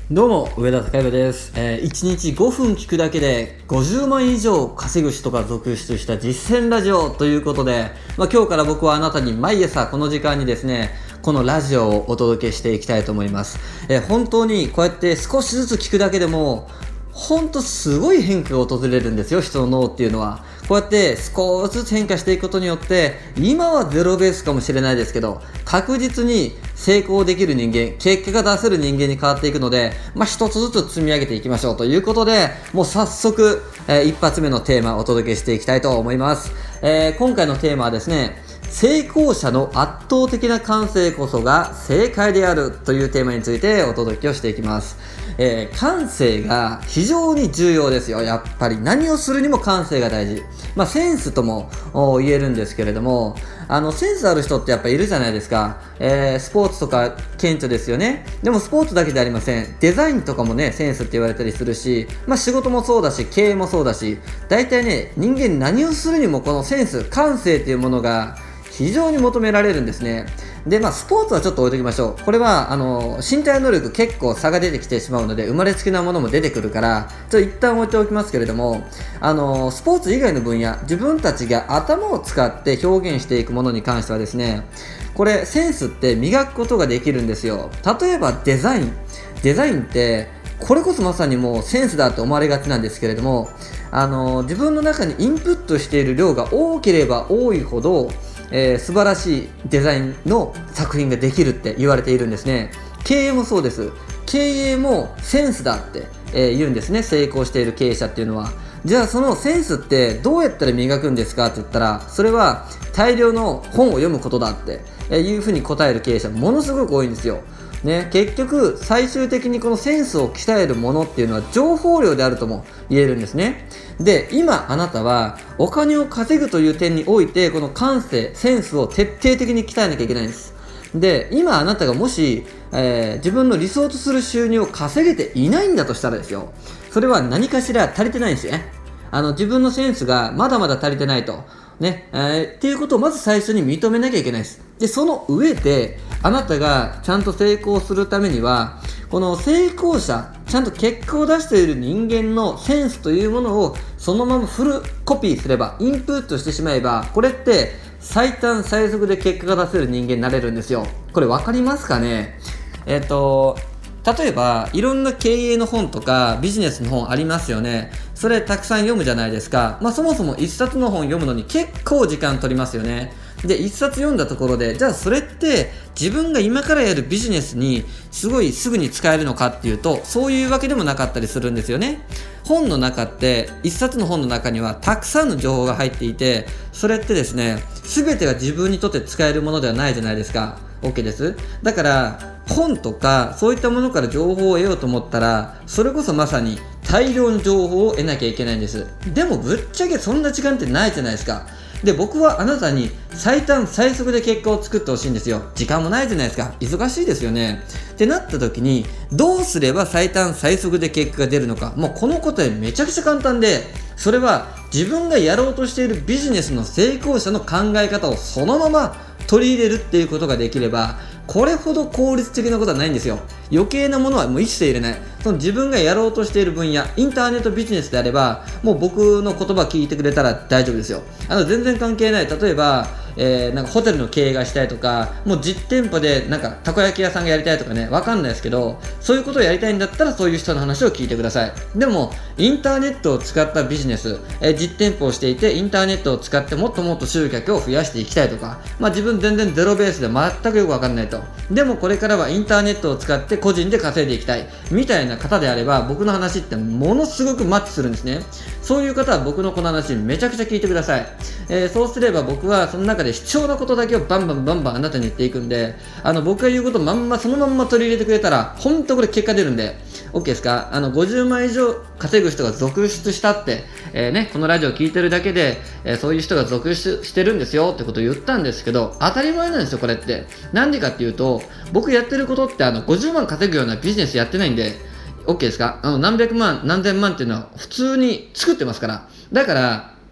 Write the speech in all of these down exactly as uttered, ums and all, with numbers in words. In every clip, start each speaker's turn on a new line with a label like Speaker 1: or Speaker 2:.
Speaker 1: どうも上田貴弘です、えー、いちにちごふん聞くだけでごじゅうまん以上稼ぐ人が続出した実践ラジオということで、まあ、今日から僕はあなたに毎朝この時間にですねこのラジオをお届けしていきたいと思います、えー、本当にこうやって少しずつ聞くだけでも本当すごい変化が訪れるんですよ。人の脳っていうのはこうやって少しずつ変化していくことによって今はゼロベースかもしれないですけど確実に成功できる人間、結果が出せる人間に変わっていくので、まあ、一つずつ積み上げていきましょうということで、もう早速、えー、一発目のテーマをお届けしていきたいと思います、えー、今回のテーマはですね、成功者の圧倒的な感性こそが正解であるというテーマについてお届けをしていきます。えー、感性が非常に重要ですよ。やっぱり何をするにも感性が大事。まあセンスとも言えるんですけれども、あのセンスある人ってやっぱいるじゃないですか。えー、スポーツとか顕著ですよね。でもスポーツだけでありません。デザインとかもねセンスって言われたりするし、まあ仕事もそうだし経営もそうだし、大体ね人間何をするにもこのセンス、感性っていうものが非常に求められるんですね。で、まあ、スポーツはちょっと置いときましょう。これは、あの、身体能力結構差が出てきてしまうので、生まれつきなものも出てくるから、ちょっと一旦置いておきますけれども、あの、スポーツ以外の分野、自分たちが頭を使って表現していくものに関してはですね、これ、センスって磨くことができるんですよ。例えば、デザイン。デザインって、これこそまさにもうセンスだと思われがちなんですけれども、あの、自分の中にインプットしている量が多ければ多いほど、えー、素晴らしいデザインの作品ができるって言われているんですね。経営もそうです。経営もセンスだって、えー、言うんですね。成功している経営者っていうのは。じゃあそのセンスってどうやったら磨くんですかって言ったら、それは大量の本を読むことだっていうふうに答える経営者ものすごく多いんですよ。ね、結局最終的にこのセンスを鍛えるものっていうのは情報量であるとも言えるんですね。で、今あなたはお金を稼ぐという点においてこの感性、センスを徹底的に鍛えなきゃいけないんです。で、今あなたがもし、えー、自分の理想とする収入を稼げていないんだとしたらですよ、それは何かしら足りてないんですよね。あの自分のセンスがまだまだ足りてないとね、えー、っていうことをまず最初に認めなきゃいけないです。で、その上であなたがちゃんと成功するためにはこの成功者、ちゃんと結果を出している人間のセンスというものをそのままフルコピーすれば、インプットしてしまえば、これって最短最速で結果が出せる人間になれるんですよ。これ分かりますかね。えっと例えばいろんな経営の本とかビジネスの本ありますよね。それたくさん読むじゃないですか。まあそもそも一冊の本読むのに結構時間取りますよね。で、一冊読んだところで、じゃあそれって自分が今からやるビジネスにすごいすぐに使えるのかっていうと、そういうわけでもなかったりするんですよね。本の中って、一冊の本の中にはたくさんの情報が入っていて、それってですね、全てが自分にとって使えるものではないじゃないですか。OK です。だから本とかそういったものから情報を得ようと思ったら、それこそまさに大量の情報を得なきゃいけないんです。でもぶっちゃけそんな時間ってないじゃないですか。で、僕はあなたに最短最速で結果を作ってほしいんですよ。時間もないじゃないですか。忙しいですよね。ってなった時にどうすれば最短最速で結果が出るのか、もうこの答えめちゃくちゃ簡単で、それは自分がやろうとしているビジネスの成功者の考え方をそのまま取り入れるっていうことができれば、これほど効率的なことはないんですよ。余計なものはもう一切入れない。その自分がやろうとしている分野、インターネットビジネスであれば、もう僕の言葉聞いてくれたら大丈夫ですよ。あの全然関係ない。例えば、えー、なんかホテルの経営がしたいとか、もう実店舗でなんかたこ焼き屋さんがやりたいとかね、わかんないですけど、そういうことをやりたいんだったらそういう人の話を聞いてください。でもインターネットを使ったビジネス、えー、実店舗をしていてインターネットを使ってもっともっと集客を増やしていきたいとか、まあ自分全然ゼロベースで全くよくわかんないと。でもこれからはインターネットを使って個人で稼いでいきたいみたいな方であれば、僕の話ってものすごくマッチするんですね。そういう方は僕のこの話めちゃくちゃ聞いてください。えー、そうすれば僕はその中で必要なことだけをバンバンバンバンあなたに言っていくんで、あの僕が言うことまんまそのまんま取り入れてくれたら本当これ結果出るんで OK ですか。あのごじゅうまん以上稼ぐ人が続出したって、えーね、このラジオ聞いてるだけで、えー、そういう人が続出してるんですよってことを言ったんですけど、当たり前なんですよこれって。なんでかっていうと、僕やってることってあのごじゅうまん稼ぐようなビジネスやってないんで、 OK ですか。あの何百万何千万っていうのは普通に作ってますから。だから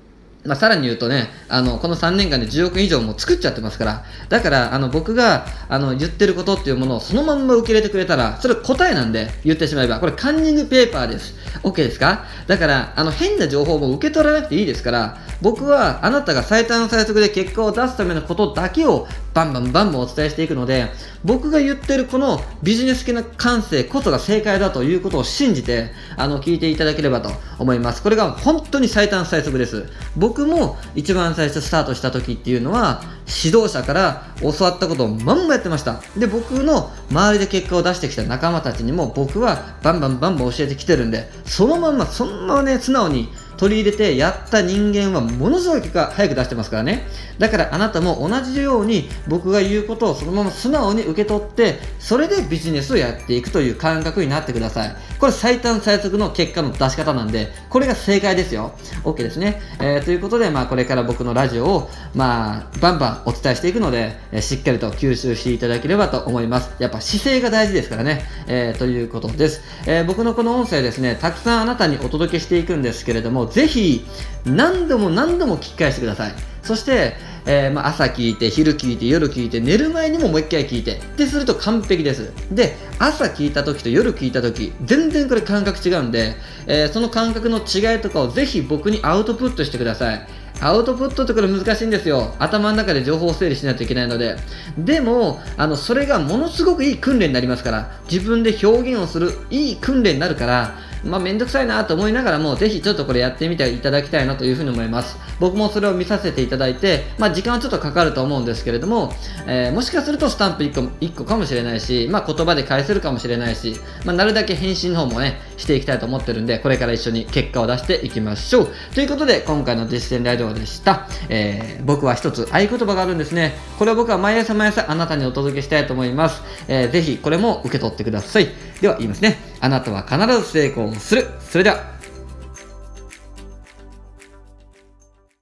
Speaker 1: まあ、さらに言うとね、あの、このさんねんかんでじゅうおくえん以上も作っちゃってますから、だから、あの、僕が、あの、言ってることっていうものをそのまんま受け入れてくれたら、それ答えなんで、言ってしまえば、これカンニングペーパーです。OK ですか？だから、あの、変な情報も受け取らなくていいですから、僕はあなたが最短最速で結果を出すためのことだけをバンバンバンバンお伝えしていくので、僕が言ってるこのビジネス系の感性こそが正解だということを信じて、あの、聞いていただければと思います。これが本当に最短最速です。僕も一番最初スタートした時っていうのは、指導者から教わったことをまんまやってました。で、僕の周りで結果を出してきた仲間たちにも僕はバンバンバンバン教えてきてるんで、そのまんま、そんなね、素直に取り入れてやった人間はものすごい結果早く出してますからね。だからあなたも同じように僕が言うことをそのまま素直に受け取って、それでビジネスをやっていくという感覚になってください。これ最短最速の結果の出し方なんで、これが正解ですよ。 OK ですね、えー、ということで、まあ、これから僕のラジオを、まあ、バンバンお伝えしていくので、えー、しっかりと吸収していただければと思います。やっぱ姿勢が大事ですからね、えー、ということです、えー、僕のこの音声ですね、たくさんあなたにお届けしていくんですけれども、ぜひ何度も何度も聞き返してください。そして、えーまあ、朝聞いて、昼聞いて、夜聞いて、寝る前にももう一回聞いて、ですると完璧です。で、朝聞いた時と夜聞いた時、全然これ感覚違うんで、えー、その感覚の違いとかをぜひ僕にアウトプットしてください。アウトプットってこれ難しいんですよ。頭の中で情報を整理しないといけないので。でも、あの、それがものすごくいい訓練になりますから、自分で表現をするいい訓練になるから、まあ、めんどくさいなと思いながらも、ぜひちょっとこれやってみていただきたいなというふうに思います。僕もそれを見させていただいて、まあ、時間はちょっとかかると思うんですけれども、えー、もしかするとスタンプいっこ、いっこかもしれないし、まあ、言葉で返せるかもしれないし、まあ、なるだけ返信の方もね、していきたいと思ってるんで、これから一緒に結果を出していきましょう。ということで、今回の実践ラジオでした。えー、僕は一つ合言葉があるんですね。これを僕は毎朝毎朝あなたにお届けしたいと思います。えー、ぜひこれも受け取ってください。では言いますね。あなたは必ず成功する。それでは。